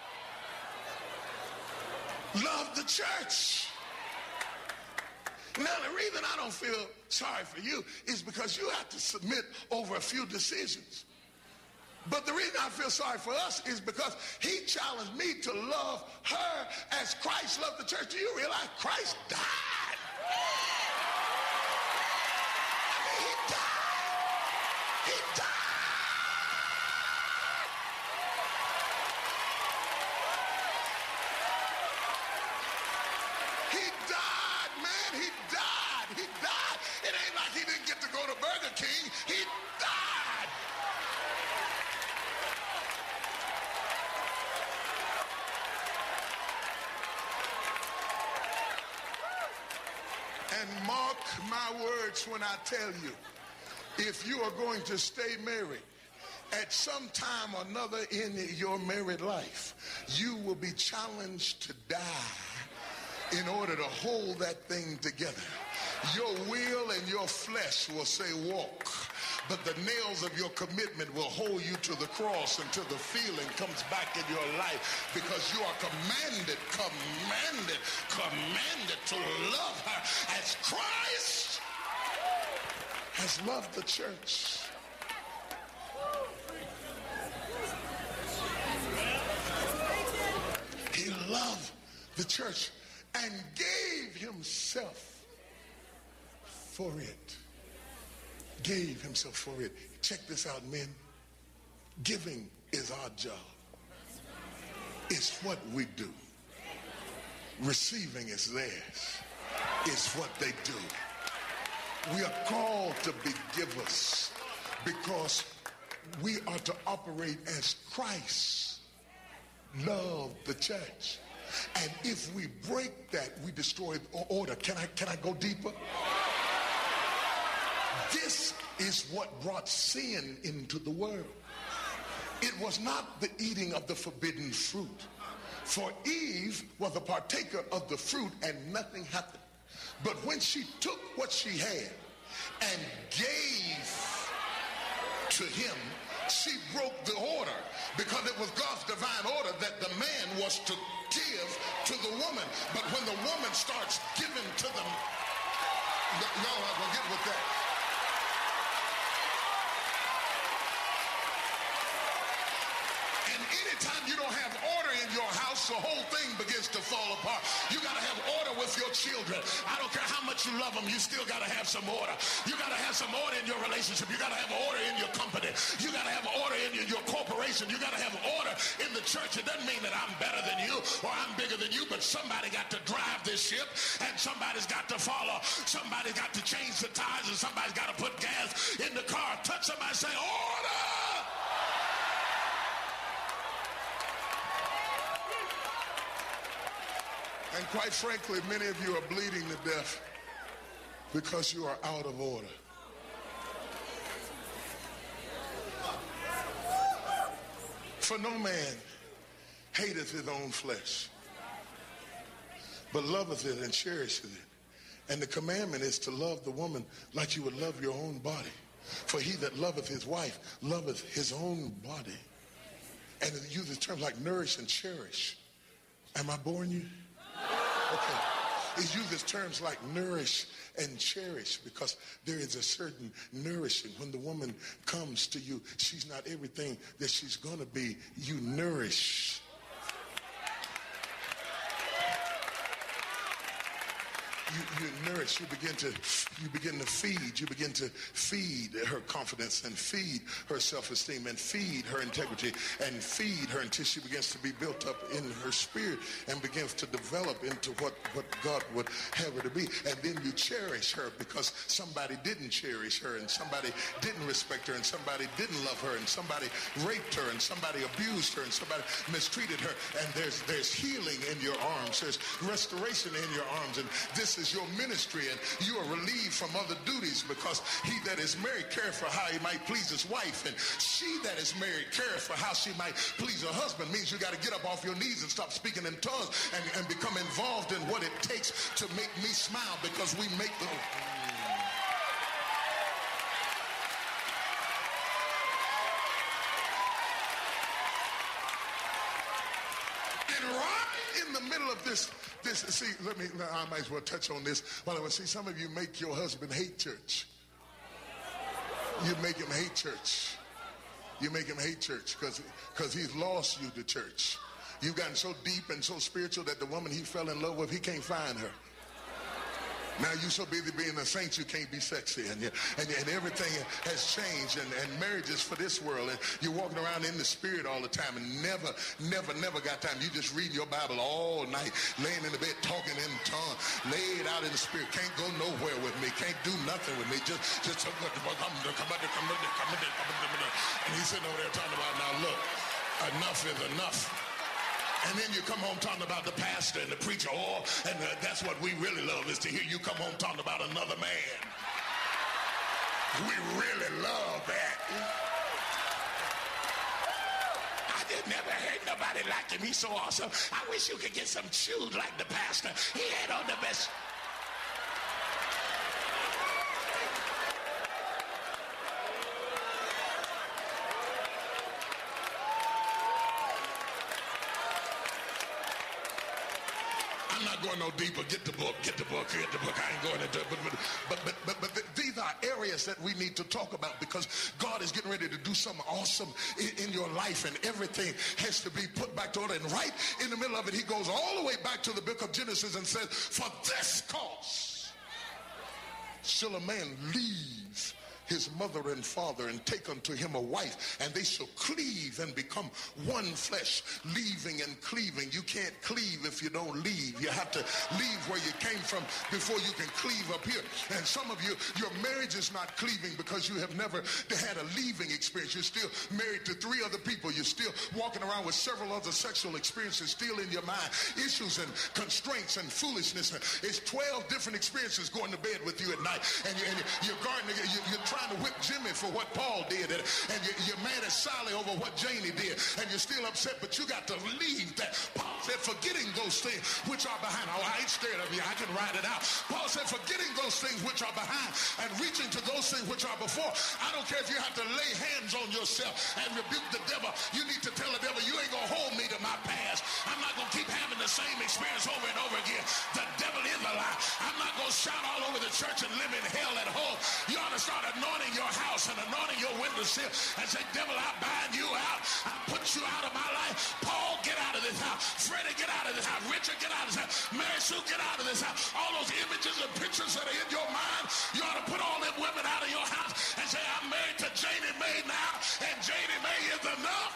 loved the church. Now, the reason I don't feel sorry for you is because you have to submit over a few decisions. But the reason I feel sorry for us is because he challenged me to love her as Christ loved the church. Do you realize Christ died? I mean, he died. He died. It ain't like he didn't get to go to Burger King. He died. And mark my words when I tell you If you are going to stay married, at some time or another in your married life, you will be challenged to die in order to hold that thing together. Your will and your flesh will say walk, but the nails of your commitment will hold you to the cross until the feeling comes back in your life, because you are commanded to love her as Christ has loved the church. He loved the church and gave himself for it. Gave himself for it. Check this out, men. Giving is our job. It's what we do. Receiving is theirs. It's what they do. We are called to be givers because we are to operate as Christ loved the church. And if we break that, we destroy order. Can I go deeper? This is what brought sin into the world. It was not the eating of the forbidden fruit. For Eve was a partaker of the fruit and nothing happened. But when she took what she had and gave to him, she broke the order, because it was God's divine order that the man was to give to the woman. But when the woman starts giving to them, y'all not gonna get with that. And anytime you don't have order in your house, the whole thing begins to fall apart. You got to have order with your children. I don't care how much you love them, you still got to have some order. You got to have some order in your relationship. You got to have order in your company. You got to have order in your corporation. You got to have order in the church. It doesn't mean that I'm better than you or I'm bigger than you, but somebody got to drive this ship and somebody's got to follow. Somebody's got to change the tires and somebody's got to put gas in the car. Touch somebody, say order! And quite frankly, many of you are bleeding to death because you are out of order. For no man hateth his own flesh, but loveth it and cherisheth it. And the commandment is to love the woman like you would love your own body. For he that loveth his wife loveth his own body. And it uses terms like nourish and cherish. Am I boring you? Okay. It uses terms like nourish and cherish because there is a certain nourishing. When the woman comes to you, she's not everything that she's going to be. You nourish. You nourish, you begin to feed, you begin to feed her confidence and feed her self-esteem and feed her integrity and feed her until she begins to be built up in her spirit and begins to develop into what God would have her to be. And then you cherish her because somebody didn't cherish her and somebody didn't respect her and somebody didn't love her and somebody raped her and somebody abused her and somebody mistreated her. And there's healing in your arms, there's restoration in your arms, and this is your ministry, and you are relieved from other duties because he that is married careth for how he might please his wife, and she that is married careth for how she might please her husband. Means you got to get up off your knees and stop speaking in tongues and become involved in what it takes to make me smile, because we make the... And right in the middle of this, see, I might as well touch on this. By the way, see, some of you make your husband hate church. You make him hate church. You make him hate church because he's lost you to church. You've gotten so deep and so spiritual that the woman he fell in love with, he can't find her. Now you're so busy being a saint you can't be sexy, and everything has changed, and marriage is for this world, and you're walking around in the spirit all the time and never got time. You just reading your Bible all night, laying in the bed talking in tongues, laid out in the spirit, can't go nowhere with me, can't do nothing with me, just and he's sitting over there talking about, now look, enough is enough. And then you come home talking about the pastor and the preacher, that's what we really love, is to hear you come home talking about another man. We really love that. I just never heard nobody like him. He's so awesome. I wish you could get some shoes like the pastor. He had on the best. I'm not going no deeper. Get the book. Get the book. Get the book. I ain't going into it. But these are areas that we need to talk about because God is getting ready to do something awesome in your life, and everything has to be put back to order. And right in the middle of it, he goes all the way back to the book of Genesis and says, for this cause shall a man leave his mother and father and take unto him a wife, and they shall cleave and become one flesh. Leaving and cleaving. You can't cleave if you don't leave. You have to leave where you came from before you can cleave up here. And some of you, your marriage is not cleaving because you have never had a leaving experience. You're still married to 3 other people. You're still walking around with several other sexual experiences still in your mind. Issues and constraints and foolishness. It's 12 different experiences going to bed with you at night. And you're guarding, you're trying to whip Jimmy for what Paul did, and you're mad at Sally over what Janie did, and you're still upset, but you got to leave that. Paul said, forgetting those things which are behind. Oh, I ain't scared of you. I can write it out. Paul said, forgetting those things which are behind and reaching to those things which are before. I don't care if you have to lay hands on yourself and rebuke the devil. You need to tell the devil, you ain't going to hold me to my past. I'm not going to keep having the same experience over and over again. The devil is a lie. I'm not going to shout all over the church and live in hell at home. You ought to start anointing your house and anointing your windowsill and say, devil, I bind you out. I put you out of my life. Paul, get out of this house. Freddie, get out of this house. Richard, get out of this house. Mary Sue, get out of this house. All those images and pictures that are in your mind, you ought to put all them women out of your house and say, I'm married to Janie Mae now, and Janie Mae is enough.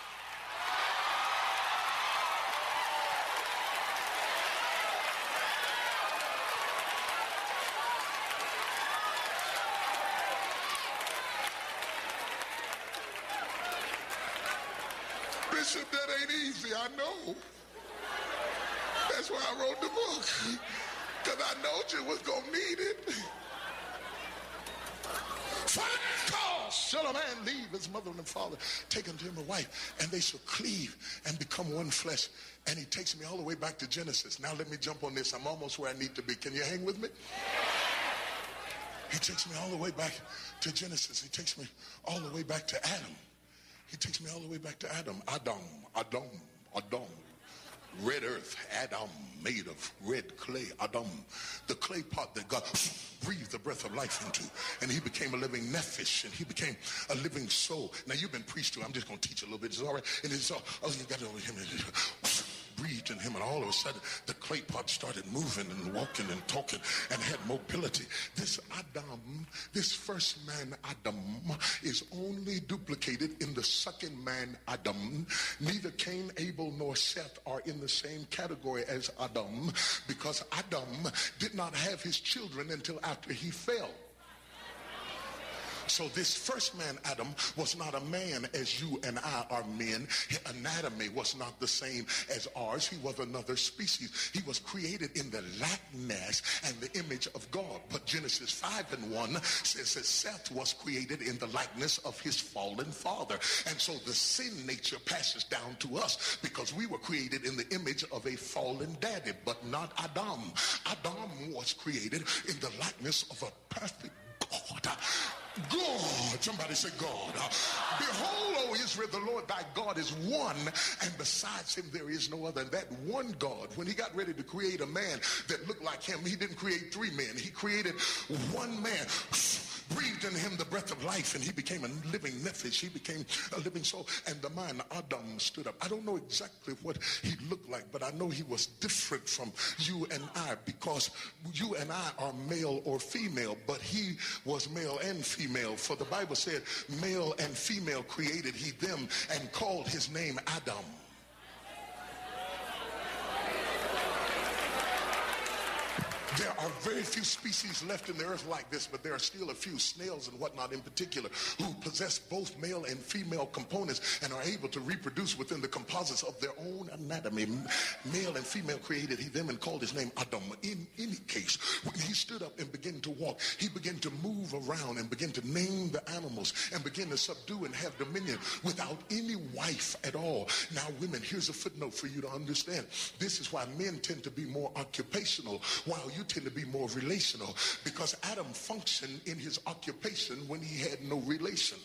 Bishop, that ain't easy, I know. That's why I wrote the book, because I know you was going to need it. For this cause shall a man leave his mother and father, take unto him a wife, and they shall cleave and become one flesh. And he takes me all the way back to Genesis. Now let me jump on this. I'm almost where I need to be. Can you hang with me? He takes me all the way back to Genesis. He takes me all the way back to Adam. He takes me all the way back to Adam. Adam. Red earth. Adam, made of red clay. Adam, the clay pot that God breathed the breath of life into. And he became a living nephesh, and he became a living soul. Now, you've been preached to. I'm just going to teach a little bit. It's all right. And it's all, oh, you got it over him. Breathed in him, and all of a sudden the clay pot started moving and walking and talking and had mobility. This Adam, this first man Adam, is only duplicated in the second man Adam. Neither Cain, Abel, nor Seth are in the same category as Adam, because Adam did not have his children until after he fell. So this first man, Adam, was not a man as you and I are men. His anatomy was not the same as ours. He was another species. He was created in the likeness and the image of God. But Genesis 5:1 says that Seth was created in the likeness of his fallen father. And so the sin nature passes down to us because we were created in the image of a fallen daddy, but not Adam. Adam was created in the likeness of a perfect God. God, somebody say God. Behold, O Israel, the Lord thy God is one, and besides him there is no other. And that one God, when he got ready to create a man that looked like him, he didn't create 3 men. He created one man, breathed in him the breath of life, and he became a living nephesh. He became a living soul. And the man Adam stood up. I don't know exactly what he looked like, but I know he was different from you and I, because you and I are male or female, but he was male and female. For the Bible said, male and female created he them, and called his name Adam. There are very few species left in the earth like this, but there are still a few, snails and whatnot in particular, who possess both male and female components and are able to reproduce within the composites of their own anatomy. Male and female created he them and called his name Adam. In any case, when he stood up and began to walk, he began to move around and begin to name the animals and begin to subdue and have dominion without any wife at all. Now, women, here's a footnote for you to understand. This is why men tend to be more occupational, while you tend to be more relational, because Adam functioned in his occupation when he had no relation.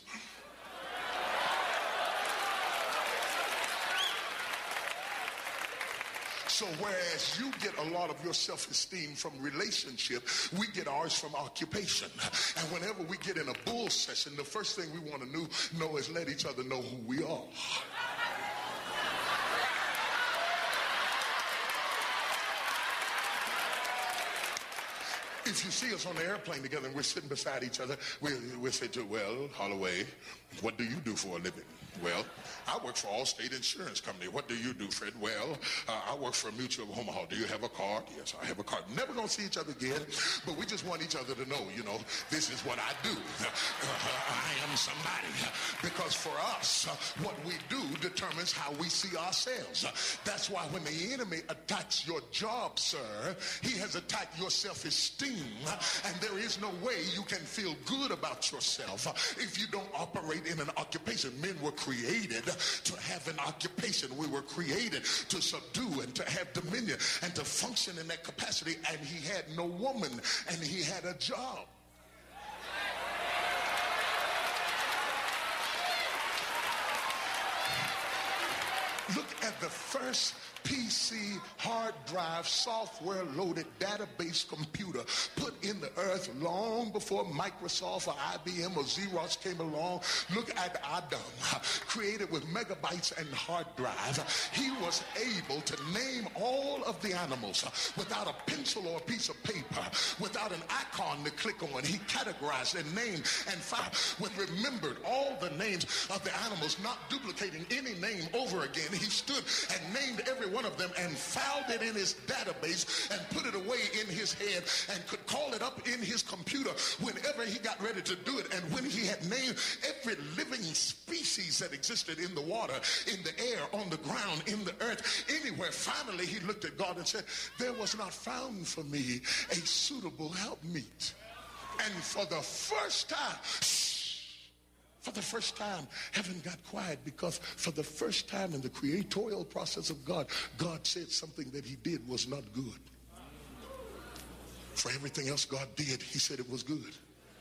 So whereas you get a lot of your self-esteem from relationship, we get ours from occupation. And whenever we get in a bull session, the first thing we want to know is let each other know who we are. If you see us on the airplane together and we're sitting beside each other, we'll say to, well, Holloway, what do you do for a living? Well, I work for Allstate Insurance Company. What do you do, Fred? Well, I work for Mutual of Omaha. Do you have a card? Yes, I have a card. Never going to see each other again, but we just want each other to know, this is what I do. I am somebody. Because for us, what we do determines how we see ourselves. That's why when the enemy attacks your job, sir, he has attacked your self-esteem, and there is no way you can feel good about yourself if you don't operate in an occupation. Men were created to have an occupation. We were created to subdue and to have dominion and to function in that capacity, and he had no woman and he had a job. Look at the first PC hard drive software loaded database computer put in the earth long before Microsoft or IBM or Xerox came along. Look at Adam, created with megabytes and hard drive. He was able to name all of the animals without a pencil or a piece of paper, without an icon to click on. He categorized and named and found, when remembered all the names of the animals, not duplicating any name over again. He stood and named every one of them and filed it in his database and put it away in his head and could call it up in his computer whenever he got ready to do it. And when he had named every living species that existed in the water, in the air, on the ground, in the earth, anywhere, finally he looked at God and said, there was not found for me a suitable helpmeet. And for the first time, heaven got quiet, because for the first time in the creatorial process of God, God said something that he did was not good. For everything else God did, he said it was good.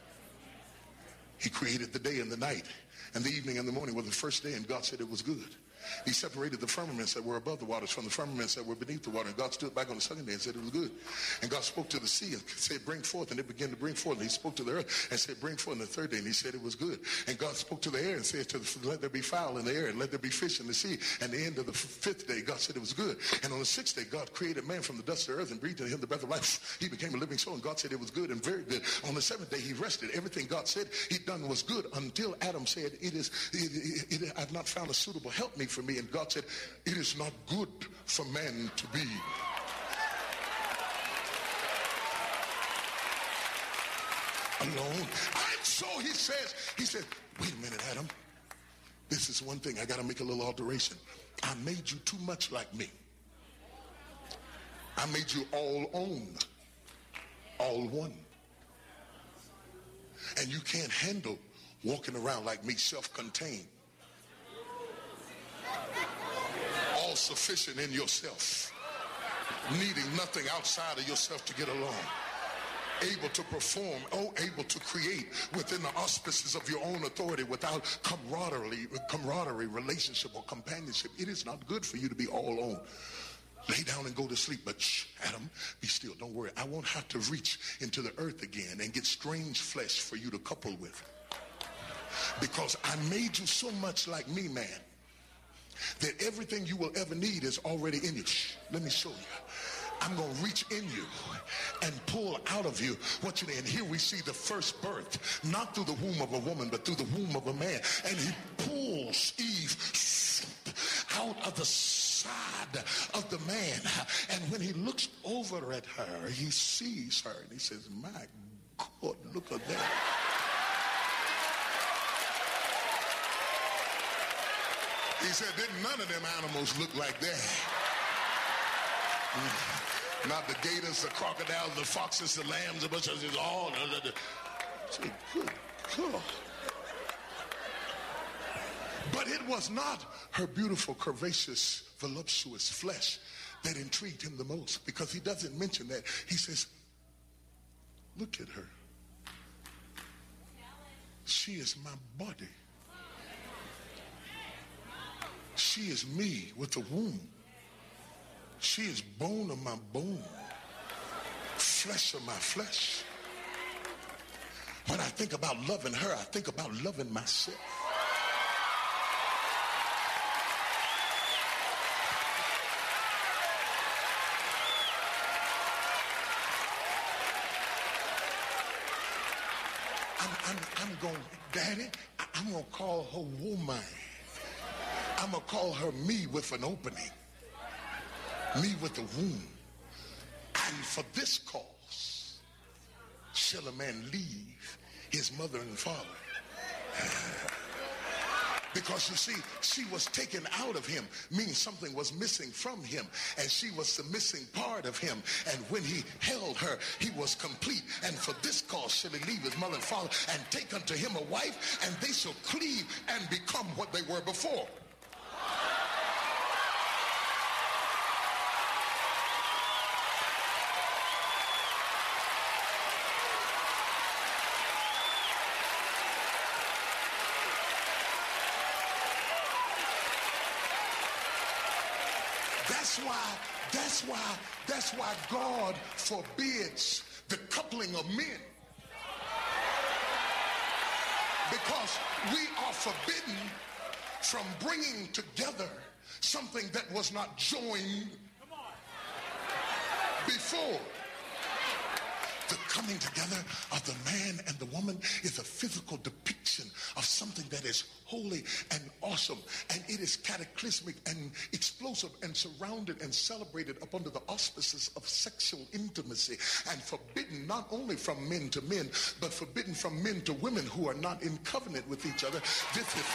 He created the day and the night, and the evening and the morning were the first day, and God said it was good. He separated the firmaments that were above the waters from the firmaments that were beneath the water. And God stood back on the second day and said it was good. And God spoke to the sea and said, bring forth. And it began to bring forth. And he spoke to the earth and said, bring forth. And the third day, and he said it was good. And God spoke to the air and said, let there be fowl in the air and let there be fish in the sea. And the end of the fifth day, God said it was good. And on the sixth day, God created man from the dust of the earth and breathed into him the breath of life. He became a living soul. And God said it was good and very good. On the seventh day, he rested. Everything God said he'd done was good, until Adam said, I've not found a suitable helpmeet for me. And God said, it is not good for man to be alone. And so he said, wait a minute, Adam. This is one thing. I got to make a little alteration. I made you too much like me. I made you all own, all one. And you can't handle walking around like me, self-contained, all sufficient in yourself, needing nothing outside of yourself to get along, able to perform, able to create within the auspices of your own authority without camaraderie, relationship, or companionship. It is not good for you to be all alone. Lay down and go to sleep. But shh, Adam, be still. Don't worry. I won't have to reach into the earth again and get strange flesh for you to couple with. Because I made you so much like me, man, that everything you will ever need is already in you. Shh, let me show you. I'm going to reach in you and pull out of you what you need. And here we see the first birth, not through the womb of a woman, but through the womb of a man. And he pulls Eve out of the side of the man. And when he looks over at her, he sees her and he says, my God, look at that. He said, didn't none of them animals look like that? Not the gators, the crocodiles, the foxes, the lambs, the bushes, all. Say, good God. But it was not her beautiful, curvaceous, voluptuous flesh that intrigued him the most, because he doesn't mention that. He says, look at her. She is my body. She is me with a womb. She is bone of my bone, flesh of my flesh. When I think about loving her, I think about loving myself. I'm going, Daddy, I'm going to call her woman. I'm going to call her me with an opening. Me with a womb. And for this cause shall a man leave his mother and father. Because you see, she was taken out of him, meaning something was missing from him, and she was the missing part of him. And when he held her, he was complete. And for this cause shall he leave his mother and father and take unto him a wife, and they shall cleave and become what they were before. That's why God forbids the coupling of men. Because we are forbidden from bringing together something that was not joined before. The coming together of the man and the woman is a physical depiction of something that is holy and awesome, and it is cataclysmic and explosive and surrounded and celebrated up under the auspices of sexual intimacy, and forbidden not only from men to men, but forbidden from men to women who are not in covenant with each other. This is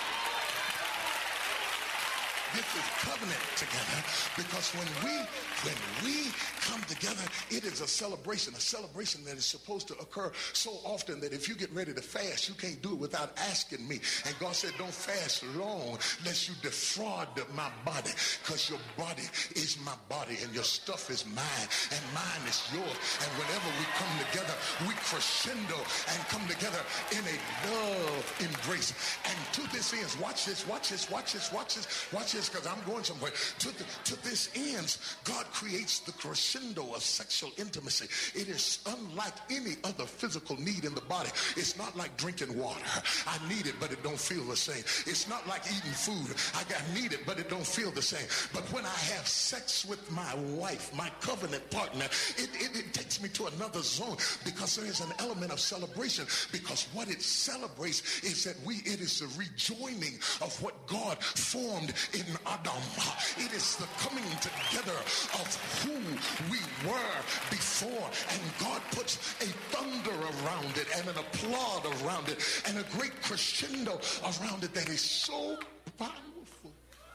covenant together, because when we come together, it is a celebration that is supposed to occur so often that if you get ready to fast, you can't do it without asking me. And God said, don't fast long lest you defraud my body, because your body is my body and your stuff is mine and mine is yours. And whenever we come together, we crescendo and come together in a love embrace. And to this end, watch this, because I'm going somewhere. To this end, God creates the crescendo of sexual intimacy. It is unlike any other physical need in the body. It's not like drinking water. I need it, but it don't feel the same. It's not like eating food. I need it, but it don't feel the same. But when I have sex with my wife, my covenant partner, it takes me to another zone, because there is an element of celebration, because what it celebrates is that it is the rejoining of what God formed in Adam. It is the coming together of who we were before, and God puts a thunder around it and an applaud around it and a great crescendo around it that is so powerful.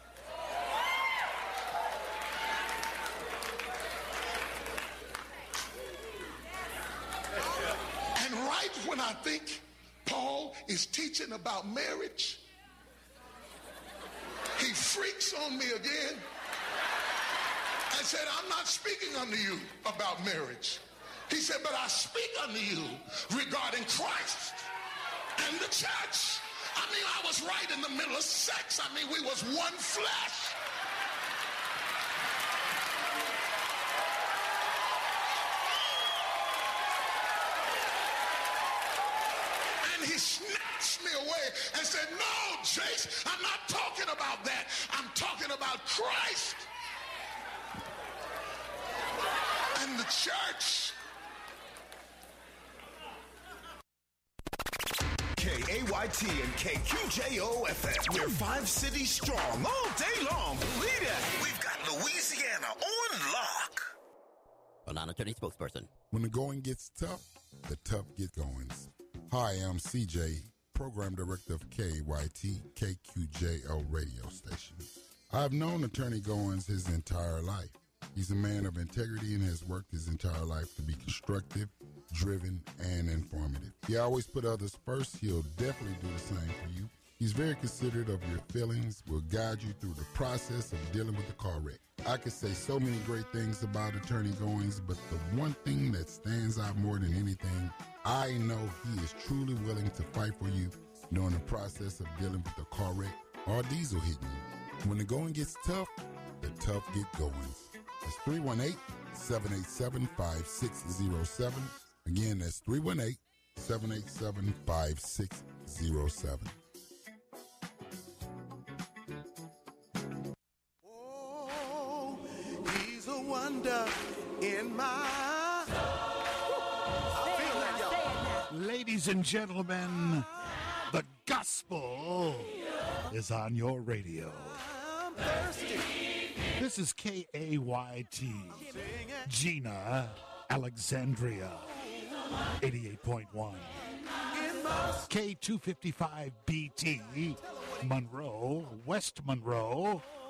And right when I think Paul is teaching about marriage, he freaks on me again and said, I'm not speaking unto you about marriage. He said, but I speak unto you regarding Christ and the church. I mean, I was right in the middle of sex. I mean, we was one flesh. And he snatched me away and said, no, Jace, I'm not talking about that. I'm talking about Christ and the church. KAYT and KQJO FM. We're 5 cities strong all day long. Believe that. We've got non-attorney spokesperson. When the going gets tough, the tough get goings. Hi, I'm CJ, Program Director of KYT KQJL radio station. I've known Attorney Goins his entire life. He's a man of integrity and has worked his entire life to be constructive, driven, and informative. He always put others first. He'll definitely do the same for you. He's very considerate of your feelings, will guide you through the process of dealing with the car wreck. I could say so many great things about Attorney Goins, but the one thing that stands out more than anything, I know he is truly willing to fight for you during the process of dealing with the car wreck or diesel hitting you. When the going gets tough, the tough get goings. That's 318-787-5607. Again, that's 318-787-5607. He's a wonder in my Ladies and gentlemen, the gospel is on your radio. This is KAYT, Gina, Alexandria, 88.1. K255BT, Monroe, West Monroe,